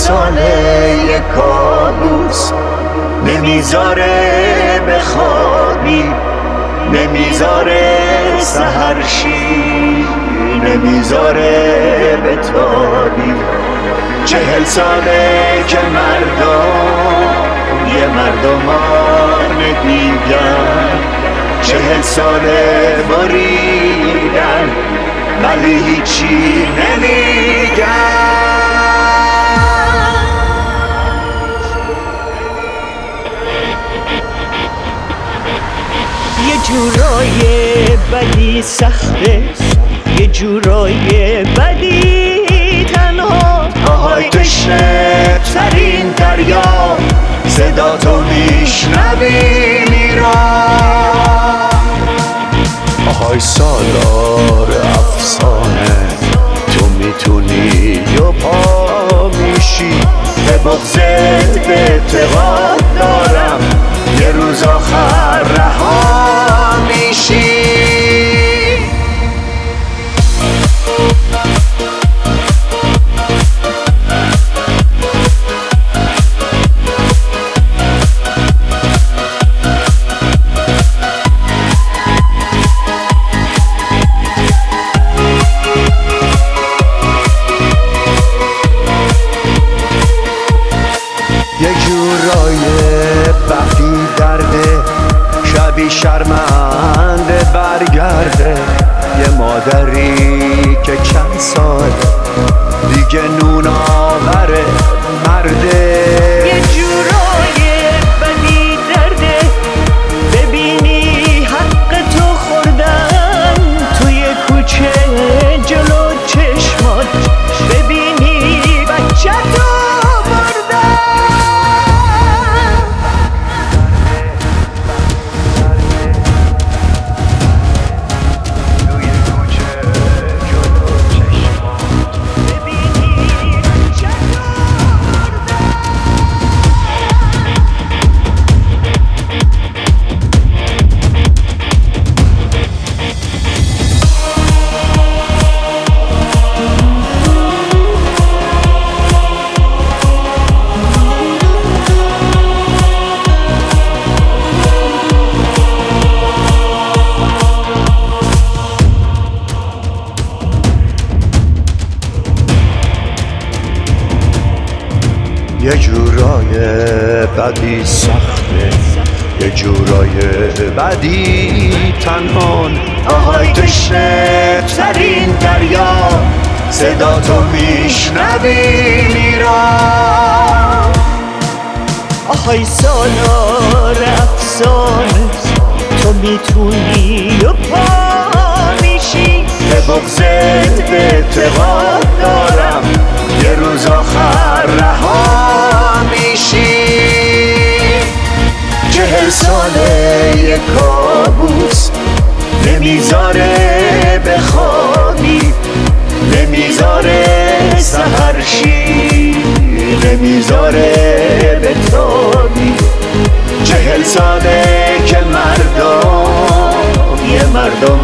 ساله یه کابوس نمیذاره بخوابی، نمیذاره سحر شی، نمیذاره بتابی. 40 ساله که مردم یه مردمان دیگر 40 ساله بریدن ولی هیچی نمیگن. یه جورای بدی سخته، یه جورای بدی تنها. آهای تشنه ترین دریا صدا تو میشنوی میرا. آهای سالار افسانه تو میتونی یا پا میشی. به بغضت به اعتقاد دارم یه روز آخر رها میشی. یه جورای بقی درده شبی شرمنده برگرده. یه مادری که چند سال دیگه نون آوره مرده. یه جورای بدی درده ببینی حق تو خوردن توی کوچه جلو چشمات، ببینی بچه تو یه جورای بدی سخته، یه جورای بدی تنهان. آهای تشنه ترین دریا صدا تو میشنوی میرا. آهای سالار افسانه تو میتونی و پا میشی. به بغضت به اعتقاد دارم یه روز آخر رها میشی. 40 ساله یه کابوس نمیذاره بخوابی، نمیذاره سحر شی، نمیذاره بتابی. 40 ساله که مردم یه مردم